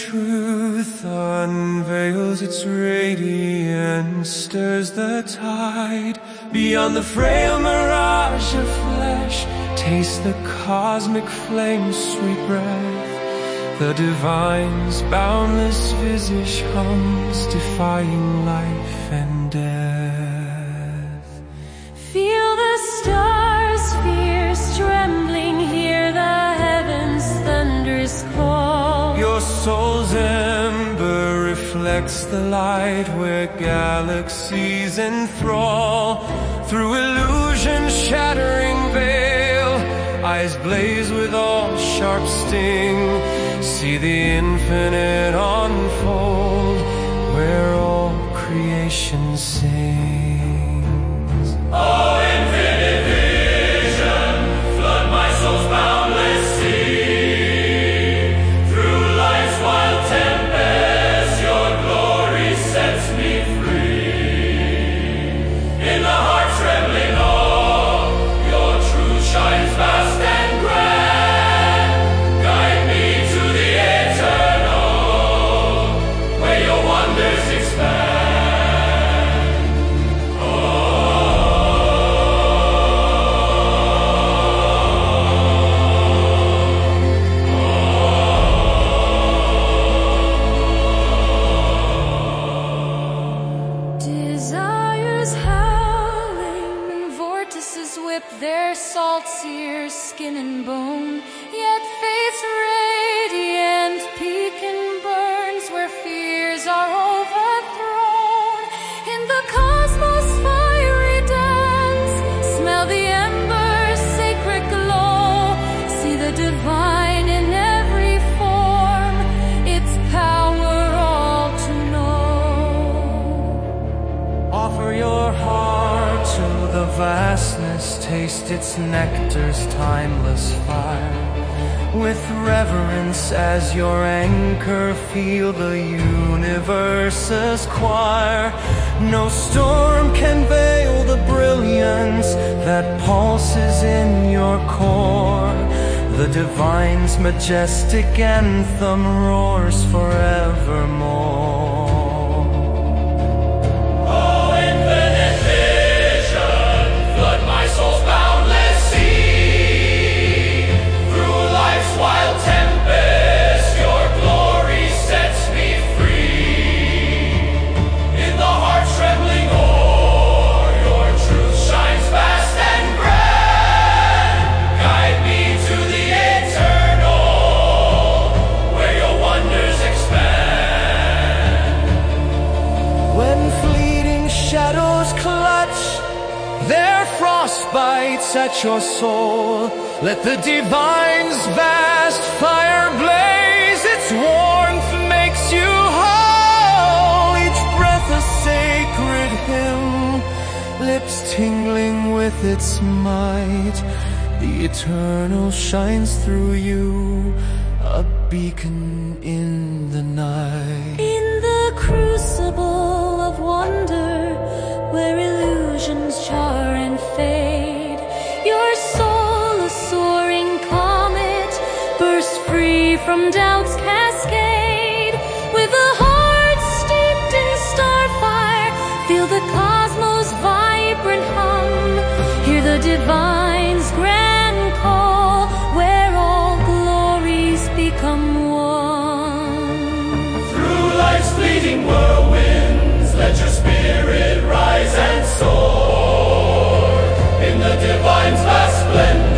truth unveils its radiance, stirs the tide. Beyond the frail mirage of flesh, taste the cosmic flame's sweet breath. The divine's boundless visage hums, defying life and death. Feel the stars fierce trembling, hear the heavens' thunderous call. Your soul's ember reflects the light where galaxies enthrall. Through illusion's shattering veil, eyes blaze with all sharp sting. See the infinite unfold, where all creation sings. Oh, infinite vision, flood my soul's boundless sea. Through life's wild tempest, your glory sets me free. In the heart's trembling awe, your truth shines vast and grand. Guide me to the eternal, where your wonders expand. Desires howling, vortices whip their salt sears skin and bone. Yet faith's radiant beacon burns where fears are overthrown. In the cosmos' fiery dance, smell the ember's sacred glow. See the divine in every form, its power all to know. Offer your heart to the vastness, taste its nectar's timeless fire. With reverence as your anchor, feel the universe's choir. No storm can veil the brilliance that pulses in your core. The divine's majestic anthem roars forevermore. Shadows clutch their frostbites at your soul. Let the divine's vast fire blaze. Its warmth makes you whole. Each breath a sacred hymn, lips tingling with its might. The eternal shines through you, a beacon in the night. In the crucible of wonder, where illusions char and fade, your soul, a soaring comet, bursts free from doubt's cascade. With a heart steeped in starfire, feel the cosmos' vibrant hum. Hear the divine's grand call, where all glories become one. Through life's fleeting whirlwinds, let your spirit rise and soar in the divine's vast splendor.